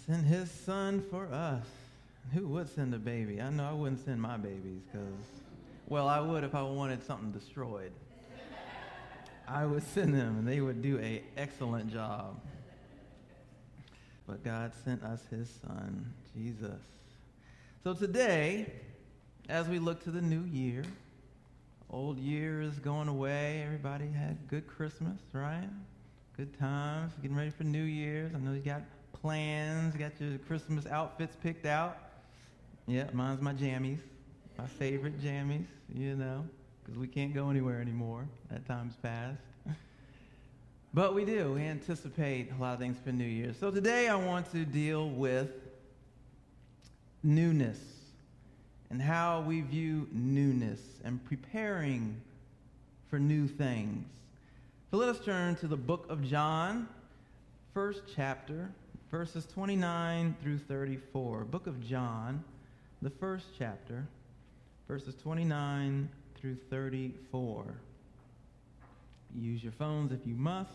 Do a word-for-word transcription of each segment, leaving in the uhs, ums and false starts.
sent his son for us. Who would send a baby? I know I wouldn't send my babies because, well, I would if I wanted something destroyed. I would send them and they would do an excellent job. But God sent us his son, Jesus. So today, as we look to the new year, old year is going away. Everybody had a good Christmas, right? Good times, getting ready for New Year's. I know you got plans, you got your Christmas outfits picked out. Yeah, mine's my jammies, my favorite jammies, you know, because we can't go anywhere anymore. That time's past. But we do. We anticipate a lot of things for New Year. So today I want to deal with newness and how we view newness and preparing for new things. So let us turn to the book of John, first chapter, verses twenty-nine through thirty-four. Book of John, the first chapter, verses twenty-nine through thirty-four. Use your phones if you must.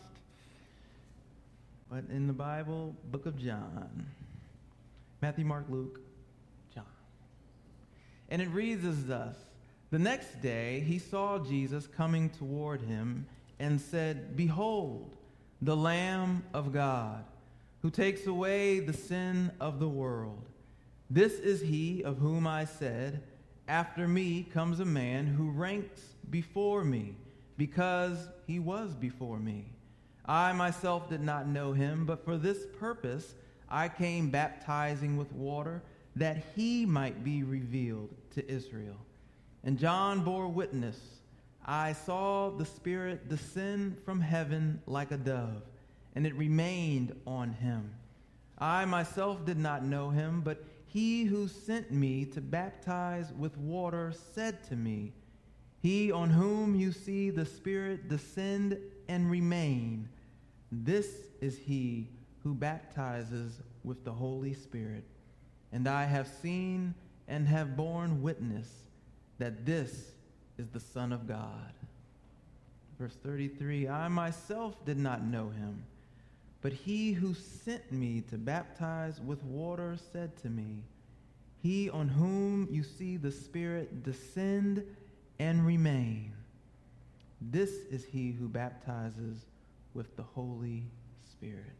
But in the Bible, book of John. Matthew, Mark, Luke, John. And it reads as thus. The next day he saw Jesus coming toward him and said, "Behold, the Lamb of God, who takes away the sin of the world. This is he of whom I said, after me comes a man who ranks before me, because he was before me. I myself did not know him, but for this purpose I came baptizing with water, that he might be revealed to Israel." And John bore witness, "I saw the Spirit descend from heaven like a dove, and it remained on him. I myself did not know him, but he who sent me to baptize with water said to me, 'He on whom you see the Spirit descend and remain, this is he who baptizes with the Holy Spirit. And I have seen and have borne witness that this is the Son of God.'" Verse thirty-three, "I myself did not know him, but he who sent me to baptize with water said to me, 'He on whom you see the Spirit descend and remain, this is he who baptizes with the Holy Spirit.'"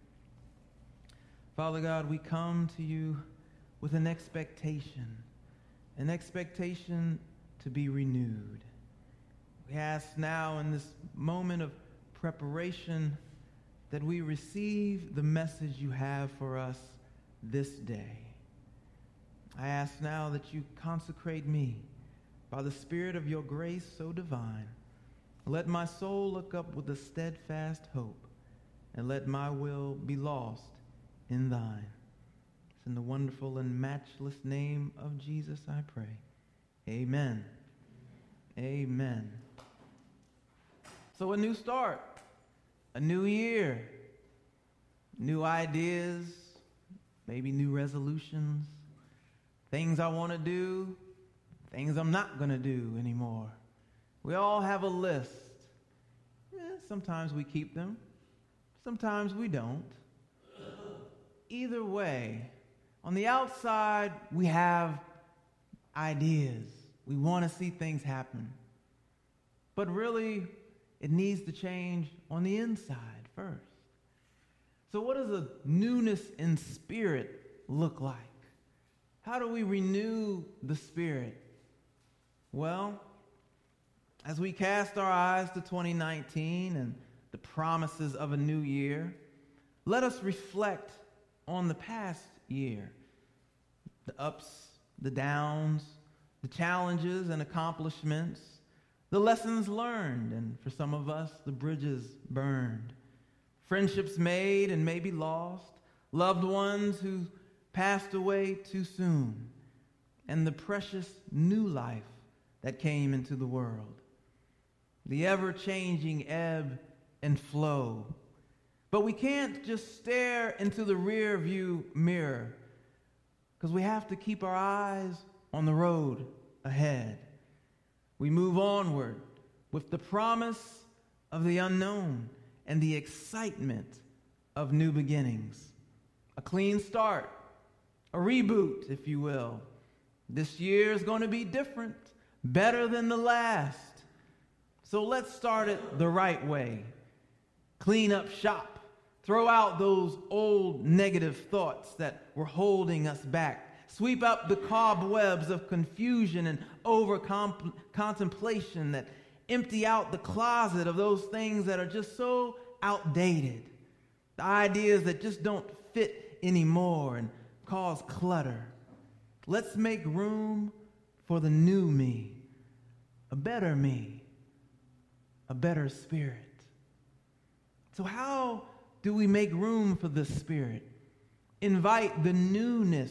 Father God, we come to you with an expectation, an expectation to be renewed. We ask now in this moment of preparation that we receive the message you have for us this day. I ask now that you consecrate me by the Spirit of your grace so divine. Let my soul look up with a steadfast hope, and let my will be lost in thine. It's in the wonderful and matchless name of Jesus I pray. Amen. Amen. So a new start, a new year, new ideas, maybe new resolutions, things I want to do, things I'm not going to do anymore. We all have a list. Eh, sometimes we keep them. Sometimes we don't. Either way, on the outside, we have ideas. We want to see things happen. But really, it needs to change on the inside first. So what does a newness in spirit look like? How do we renew the spirit? Well, as we cast our eyes to twenty nineteen and the promises of a new year, let us reflect on the past year, the ups, the downs, the challenges and accomplishments, the lessons learned, and for some of us, the bridges burned, friendships made and maybe lost, loved ones who passed away too soon, and the precious new life that came into the world. The ever-changing ebb and flow. But we can't just stare into the rear view mirror, because we have to keep our eyes on the road ahead. We move onward with the promise of the unknown and the excitement of new beginnings. A clean start a reboot, if you will. This year is going to be different, better than the last. So let's start it the right way. Clean up shop. Throw out those old negative thoughts that were holding us back. Sweep up the cobwebs of confusion and over-contemplation that empty out the closet of those things that are just so outdated. The ideas that just don't fit anymore and cause clutter. Let's make room for the new me, a better me, a better spirit. So how do we make room for the Spirit? Invite the newness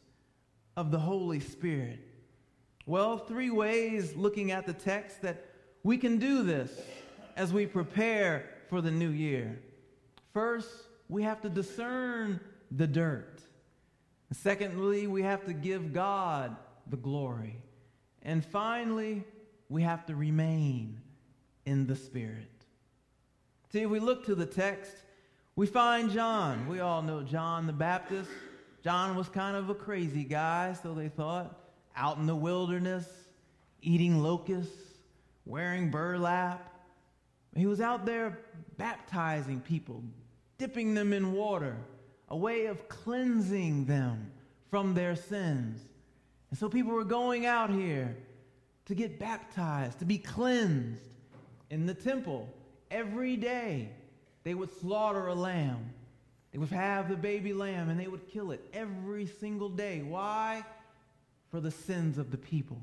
of the Holy Spirit. Well, three ways, looking at the text, that we can do this as we prepare for the new year. First, we have to discern the dirt. Secondly, we have to give God the glory. And finally, we have to remain in the Spirit. See, if we look to the text, we find John. We all know John the Baptist. John was kind of a crazy guy, so they thought, out in the wilderness, eating locusts, wearing burlap. He was out there baptizing people, dipping them in water, a way of cleansing them from their sins. And so people were going out here to get baptized, to be cleansed. In the temple, every day, they would slaughter a lamb. They would have the baby lamb, and they would kill it every single day. Why? For the sins of the people.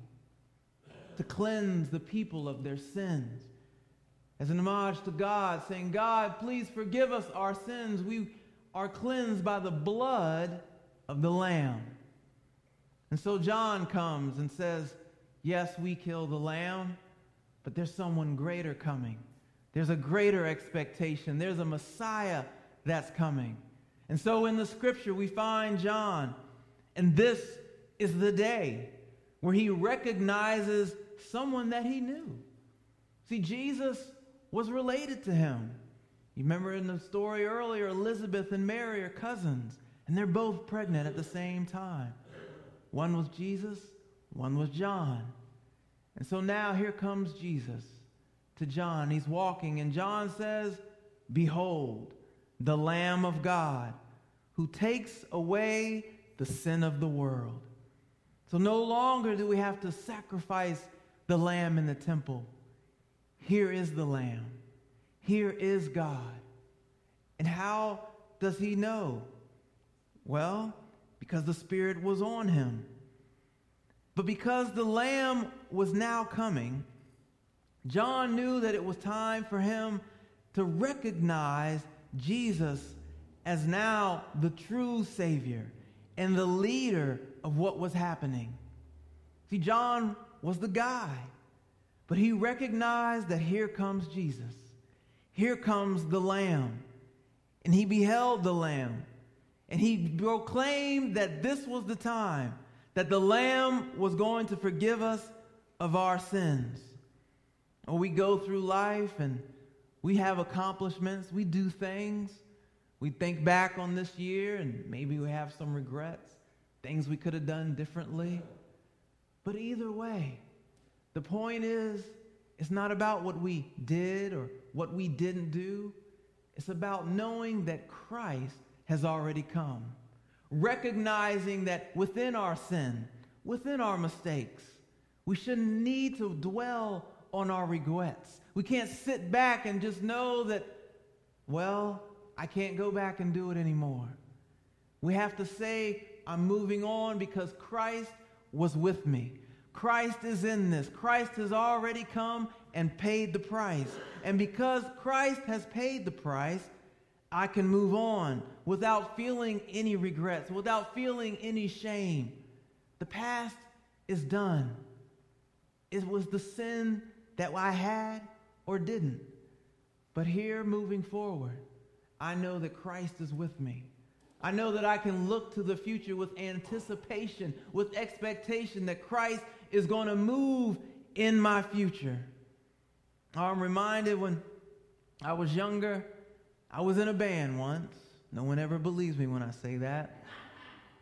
To cleanse the people of their sins. As an homage to God, saying, God, please forgive us our sins. We are cleansed by the blood of the Lamb. And so John comes and says, yes, we kill the lamb, but there's someone greater coming. There's a greater expectation. There's a Messiah that's coming. And so in the scripture we find John, and this is the day where he recognizes someone that he knew. See, Jesus was related to him. You remember in the story earlier, Elizabeth and Mary are cousins, and they're both pregnant at the same time. One was Jesus, one was John. And so now here comes Jesus to John. He's walking, and John says, behold, the Lamb of God, who takes away the sin of the world. So no longer do we have to sacrifice the lamb in the temple. Here is the Lamb. Here is God. And how does he know? Well, because the Spirit was on him. But because the Lamb was now coming, John knew that it was time for him to recognize Jesus as now the true Savior and the leader of what was happening. See, John was the guy, but he recognized that here comes Jesus. Here comes the Lamb. And he beheld the Lamb. And he proclaimed that this was the time that the Lamb was going to forgive us of our sins. Or we go through life and we have accomplishments. We do things. We think back on this year and maybe we have some regrets, things we could have done differently. But either way, the point is, it's not about what we did or what we didn't do. It's about knowing that Christ has already come. Recognizing that within our sin, within our mistakes, we shouldn't need to dwell on our regrets. We can't sit back and just know that, well, I can't go back and do it anymore. We have to say, I'm moving on because Christ was with me. Christ is in this. Christ has already come and paid the price. And because Christ has paid the price, I can move on without feeling any regrets, without feeling any shame. The past is done. It was the sin that I had or didn't. But here, moving forward, I know that Christ is with me. I know that I can look to the future with anticipation, with expectation that Christ is going to move in my future. I'm reminded when I was younger, I was in a band once. No one ever believes me when I say that.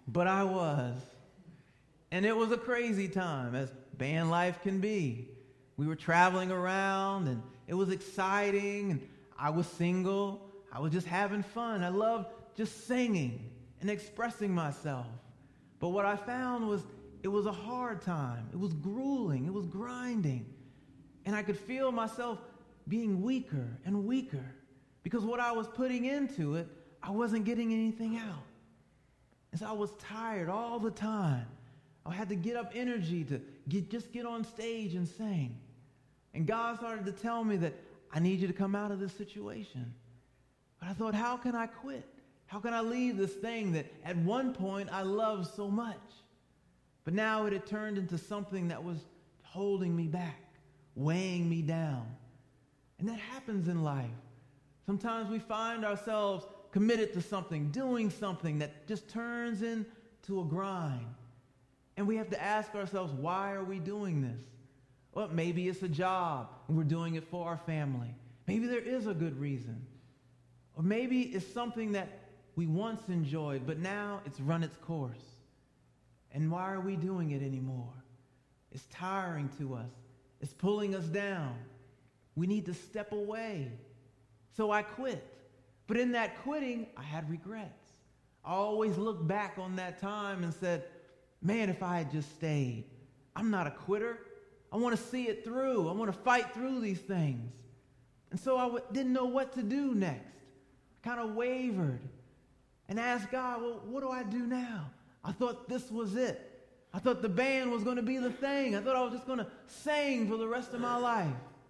but I was. And it was a crazy time, as band life can be. We were traveling around, and it was exciting, and I was single. I was just having fun. I loved just singing and expressing myself. But what I found was it was a hard time. It was grueling. It was grinding. And I could feel myself being weaker and weaker because what I was putting into it, I wasn't getting anything out. And so I was tired all the time. I had to get up energy to get, just get on stage and sing. And God started to tell me that I need you to come out of this situation. But I thought, how can I quit? How can I leave this thing that at one point I loved so much? But now it had turned into something that was holding me back, weighing me down. And that happens in life. Sometimes we find ourselves committed to something, doing something that just turns into a grind. And we have to ask ourselves, why are we doing this? Well, maybe it's a job and we're doing it for our family. Maybe there is a good reason. Or maybe it's something that we once enjoyed, but now it's run its course. And why are we doing it anymore? It's tiring to us. It's pulling us down. We need to step away. So I quit. But in that quitting, I had regrets. I always looked back on that time and said, man, if I had just stayed. I'm not a quitter. I want to see it through. I want to fight through these things. And so I w- didn't know what to do next. I kind of wavered and asked God, well, what do I do now? I thought this was it. I thought the band was going to be the thing. I thought I was just going to sing for the rest of my life.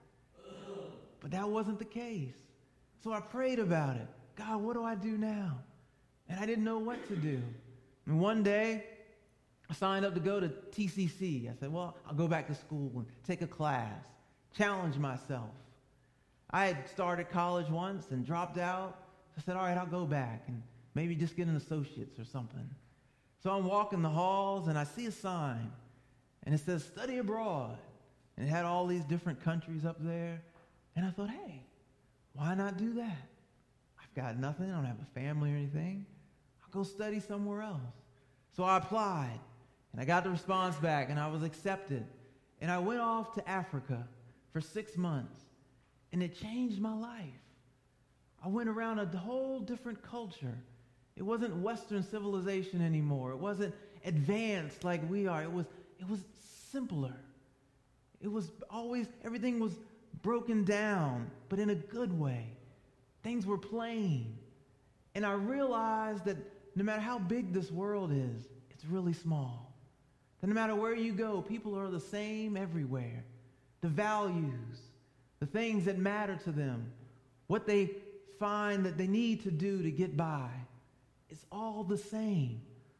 But that wasn't the case. So I prayed about it. God, what do I do now? And I didn't know what to do. And one day, I signed up to go to T C C. I said, well, I'll go back to school and take a class, challenge myself. I had started college once and dropped out. I said, all right, I'll go back and maybe just get an associate's or something. So I'm walking the halls and I see a sign and it says study abroad. And it had all these different countries up there. And I thought, hey, why not do that? I've got nothing. I don't have a family or anything. I'll go study somewhere else. So I applied. And I got the response back, and I was accepted. And I went off to Africa for six months, and it changed my life. I went around a whole different culture. It wasn't Western civilization anymore. It wasn't advanced like we are. It was, it was simpler. It was always, everything was broken down, but in a good way. Things were plain. And I realized that no matter how big this world is, it's really small. That no matter where you go, people are the same everywhere. The values, the things that matter to them, what they find that they need to do to get by, it's all the same.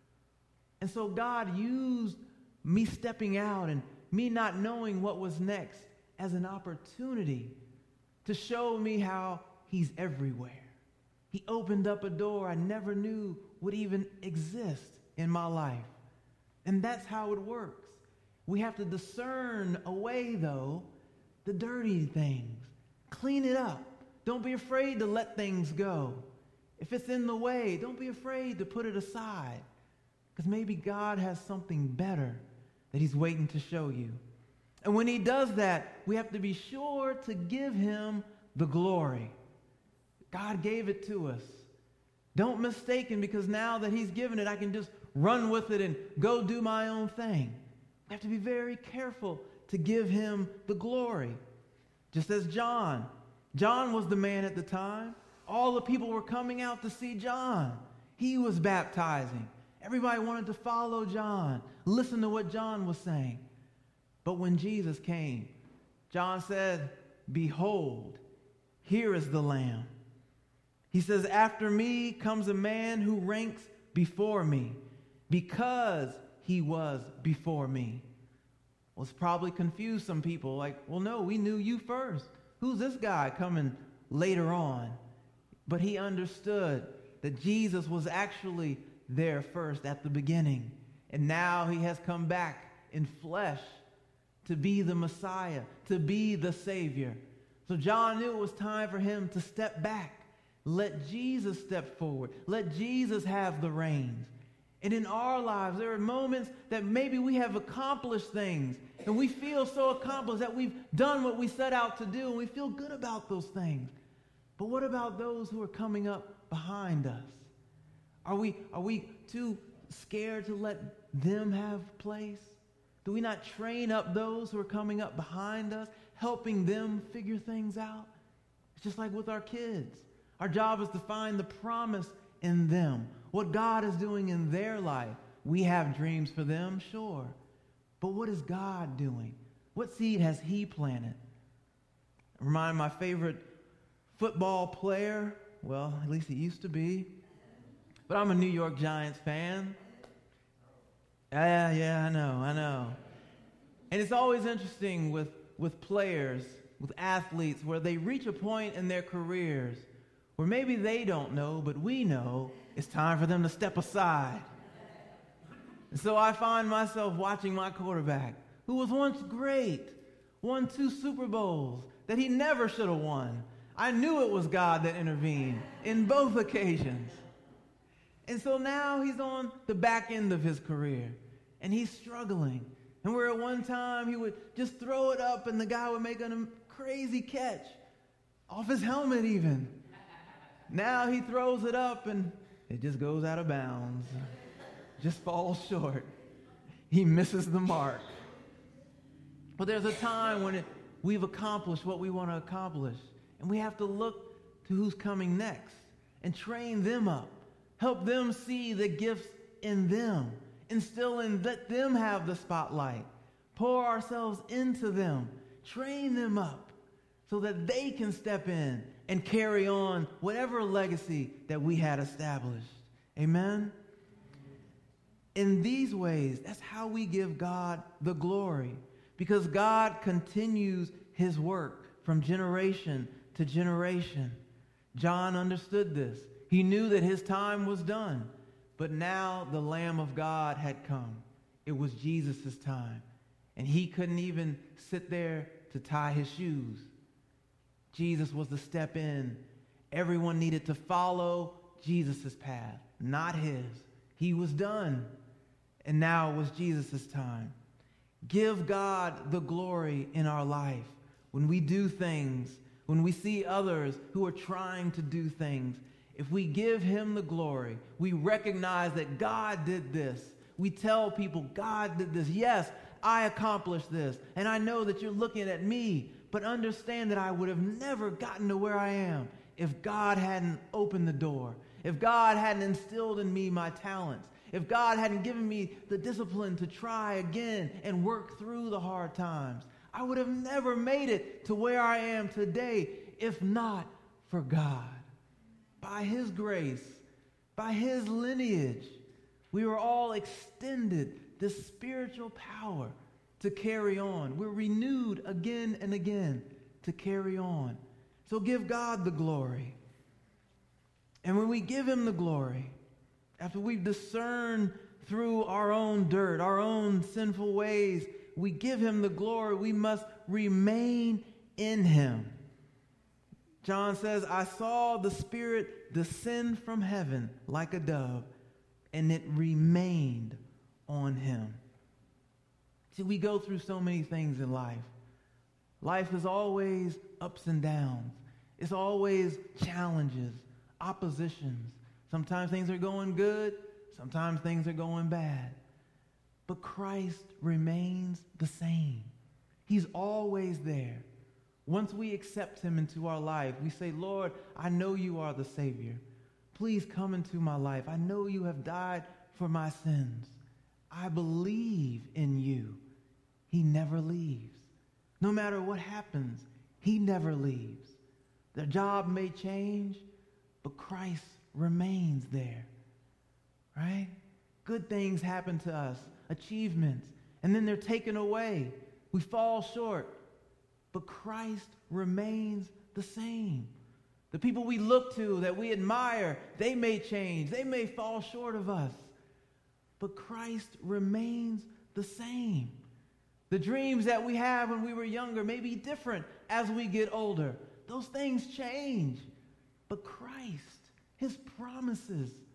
And so God used me stepping out and me not knowing what was next as an opportunity to show me how he's everywhere. He opened up a door I never knew would even exist in my life. And that's how it works. We have to discern away, though, the dirty things. Clean it up. Don't be afraid to let things go. If it's in the way, don't be afraid to put it aside. Because maybe God has something better that he's waiting to show you. And when he does that, we have to be sure to give him the glory. God gave it to us. Don't mistake him, because now that he's given it, I can just run with it and go do my own thing. I have to be very careful to give him the glory. Just as John. John was the man at the time. All the people were coming out to see John. He was baptizing. Everybody wanted to follow John, listen to what John was saying. But when Jesus came, John said, behold, here is the Lamb. He says, after me comes a man who ranks before me, because he was before me. Well, it's probably confused some people, like, well, no, we knew you first. Who's this guy coming later on? But he understood that Jesus was actually there first at the beginning. And now he has come back in flesh to be the Messiah, to be the Savior. So John knew it was time for him to step back. Let Jesus step forward. Let Jesus have the reins. And in our lives, there are moments that maybe we have accomplished things and we feel so accomplished that we've done what we set out to do and we feel good about those things. But what about those who are coming up behind us? Are we, are we too scared to let them have place? Do we not train up those who are coming up behind us, helping them figure things out? It's just like with our kids. Our job is to find the promise in them, what God is doing in their life. We have dreams for them, sure. But what is God doing? What seed has he planted? I remind my favorite football player, well, at least he used to be, but I'm a New York Giants fan. Yeah, yeah, I know, I know. And it's always interesting with, with players, with athletes, where they reach a point in their careers where maybe they don't know, but we know it's time for them to step aside. And so I find myself watching my quarterback, who was once great, won two Super Bowls that he never should have won. I knew it was God that intervened in both occasions. And so now he's on the back end of his career, and he's struggling. And where at one time he would just throw it up and the guy would make a crazy catch, off his helmet even. Now he throws it up and it just goes out of bounds, just falls short. He misses the mark. But there's a time when it, we've accomplished what we want to accomplish, and we have to look to who's coming next and train them up, help them see the gifts in them, instill in, let them have the spotlight, pour ourselves into them, train them up so that they can step in and carry on whatever legacy that we had established. Amen? In these ways, that's how we give God the glory, because God continues his work from generation to generation. John understood this. He knew that his time was done, but now the Lamb of God had come. It was Jesus' time, and he couldn't even sit there to tie his shoes. Jesus was to step in. Everyone needed to follow Jesus' path, not his. He was done, and now it was Jesus' time. Give God the glory in our life. When we do things, when we see others who are trying to do things, if we give him the glory, we recognize that God did this. We tell people, God did this. Yes, I accomplished this, and I know that you're looking at me, but understand that I would have never gotten to where I am if God hadn't opened the door, if God hadn't instilled in me my talents, if God hadn't given me the discipline to try again and work through the hard times. I would have never made it to where I am today if not for God. By his grace, by his lineage, we were all extended this spiritual power to carry on. We're renewed again and again to carry on. So give God the glory. And when we give him the glory, after we've discerned through our own dirt, our own sinful ways, we give him the glory. We must remain in him. John says, I saw the Spirit descend from heaven like a dove, and it remained on him. See, we go through so many things in life. Life is always ups and downs. It's always challenges, oppositions. Sometimes things are going good. Sometimes things are going bad. But Christ remains the same. He's always there. Once we accept him into our life, we say, Lord, I know you are the Savior. Please come into my life. I know you have died for my sins. I believe in you. He never leaves. No matter what happens, he never leaves. The job may change, but Christ remains there. Right? Good things happen to us, achievements, and then they're taken away. We fall short, but Christ remains the same. The people we look to, that we admire, they may change. They may fall short of us, but Christ remains the same. The dreams that we have when we were younger may be different as we get older. Those things change, but Christ, his promises,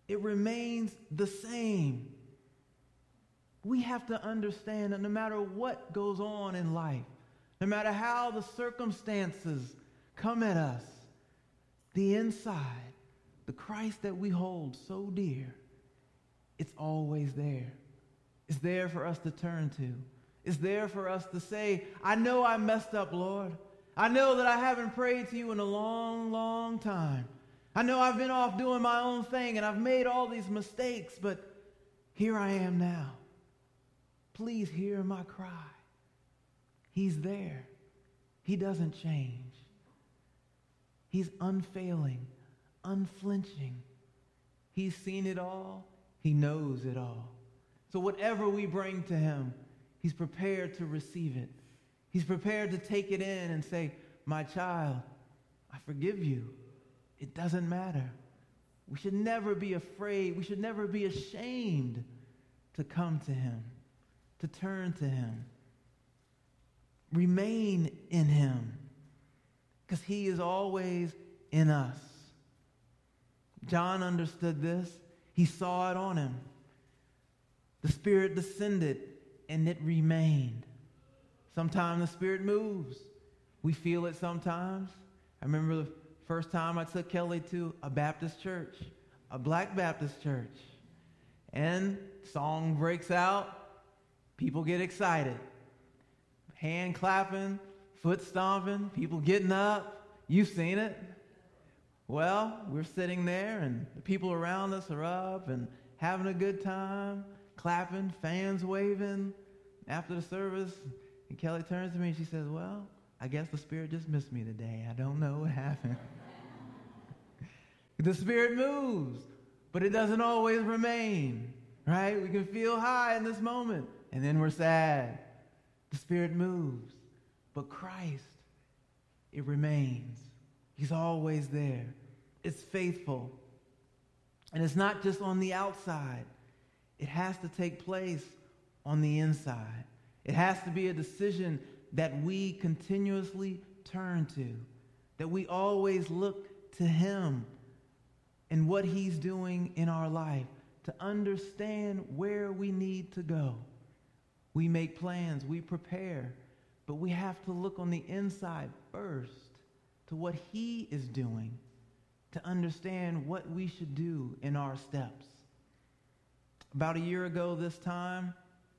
It remains the same. We have to understand that no matter what goes on in life, no matter how the circumstances come at us, the inside, the Christ that we hold so dear, it's always there. It's there for us to turn to. It's there for us to say, I know I messed up, Lord. I know that I haven't prayed to you in a long, long time. I know I've been off doing my own thing and I've made all these mistakes, but here I am now. Please hear my cry. He's there. He doesn't change. He's unfailing, unflinching. He's seen it all. He knows it all. So whatever we bring to him, he's prepared to receive it. He's prepared to take it in and say, my child, I forgive you. It doesn't matter. We should never be afraid. We should never be ashamed to come to him, to turn to him. Remain in him, because he is always in us. John understood this. He saw it on him. The Spirit descended and it remained. Sometimes the Spirit moves. We feel it sometimes. I remember the first time I took Kelly to a Baptist church, a Black Baptist church. And song breaks out. People get excited. Hand clapping, foot stomping, people getting up. You've seen it. Well, we're sitting there and the people around us are up and having a good time, clapping, fans waving. After the service, and Kelly turns to me and she says, well, I guess the Spirit just missed me today. I don't know what happened. The Spirit moves, but it doesn't always remain, right? We can feel high in this moment, and then we're sad. The Spirit moves, but Christ, it remains. He's always there. It's faithful. And it's not just on the outside. It has to take place on the inside. It has to be a decision that we continuously turn to, that we always look to him and what he's doing in our life to understand where we need to go. We make plans, we prepare, but we have to look on the inside first to what he is doing to understand what we should do in our steps. About a year ago this time,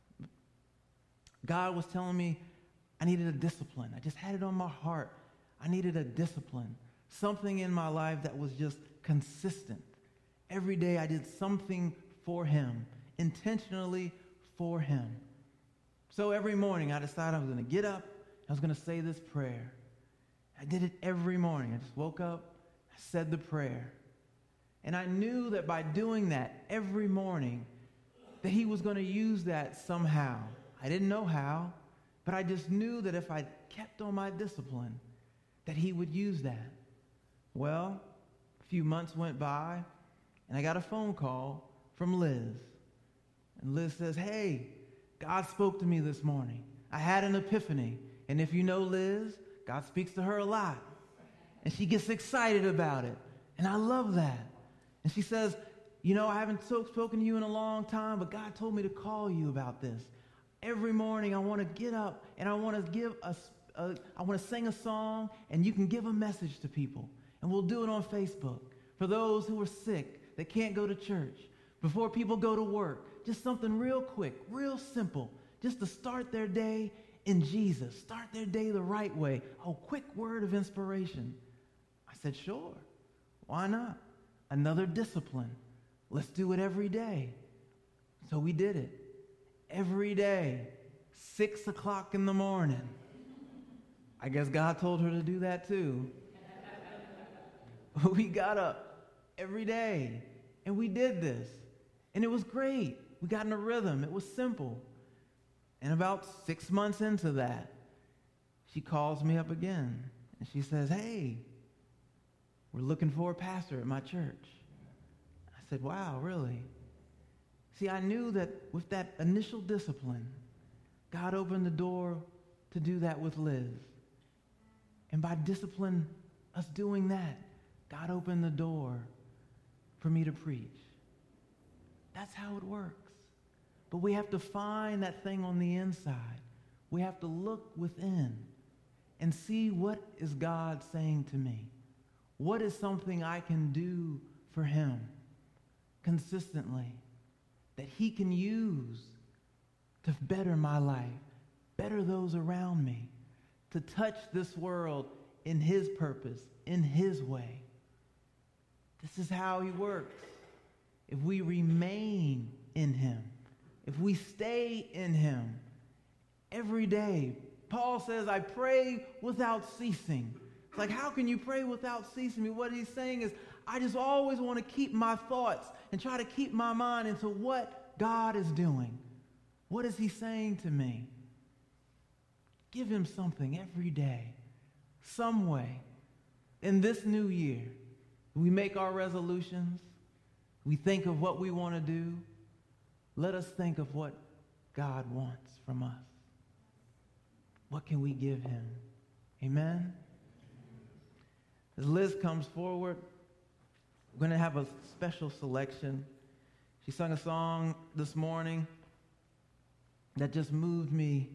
God was telling me I needed a discipline. I just had it on my heart. I needed a discipline, something in my life that was just consistent. Every day I did something for him, intentionally for him. So every morning I decided I was going to get up, I was going to say this prayer. I did it every morning. I just woke up, I said the prayer. And I knew that by doing that every morning, that he was going to use that somehow. I didn't know how, but I just knew that if I kept on my discipline, that he would use that. Well, a few months went by, and I got a phone call from Liz. And Liz says, hey, God spoke to me this morning. I had an epiphany. And if you know Liz, God speaks to her a lot. And she gets excited about it. And I love that. And she says, you know, I haven't so spoken to you in a long time, but God told me to call you about this. Every morning I want to get up and I want to give a, a I want to sing a song, and you can give a message to people. And we'll do it on Facebook for those who are sick, that can't go to church, before people go to work. Just something real quick, real simple, just to start their day in Jesus, start their day the right way. A quick word of inspiration. I said, sure, why not? Another discipline. Let's do it every day. So we did it. Every day, six o'clock in the morning. I guess God told her to do that too. We got up every day, and we did this. And it was great. We got in a rhythm. It was simple. And about six months into that, she calls me up again, and she says, hey, we're looking for a pastor at my church. I said, wow, really? See, I knew that with that initial discipline, God opened the door to do that with Liz. And by discipline, us doing that, God opened the door for me to preach. That's how it works. But we have to find that thing on the inside. We have to look within and see, what is God saying to me? What is something I can do for him consistently that he can use to better my life, better those around me, to touch this world in his purpose, in his way? This is how he works. If we remain in him, if we stay in him every day. Paul says, I pray without ceasing. It's like, how can you pray without ceasing? What he's saying is, I just always want to keep my thoughts and try to keep my mind into what God is doing. What is he saying to me? Give him something every day, some way. In this new year, we make our resolutions. We think of what we want to do. Let us think of what God wants from us. What can we give him? Amen? As Liz comes forward, we're going to have a special selection. She sung a song this morning that just moved me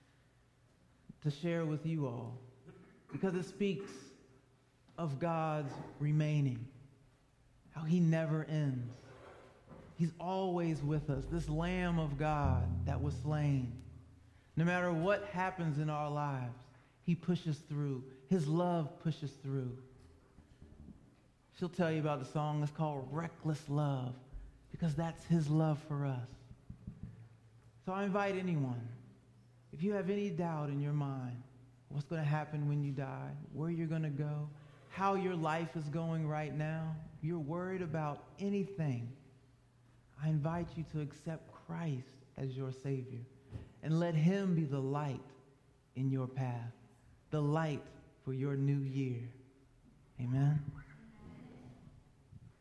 to share with you all, because it speaks of God's remaining, how he never ends. He's always with us, this Lamb of God that was slain. No matter what happens in our lives, he pushes through. His love pushes through. She'll tell you about the song that's called Reckless Love, because that's his love for us. So I invite anyone, if you have any doubt in your mind, what's going to happen when you die, where you're going to go, how your life is going right now, if you're worried about anything, I invite you to accept Christ as your Savior and let him be the light in your path, the light for your new year. Amen.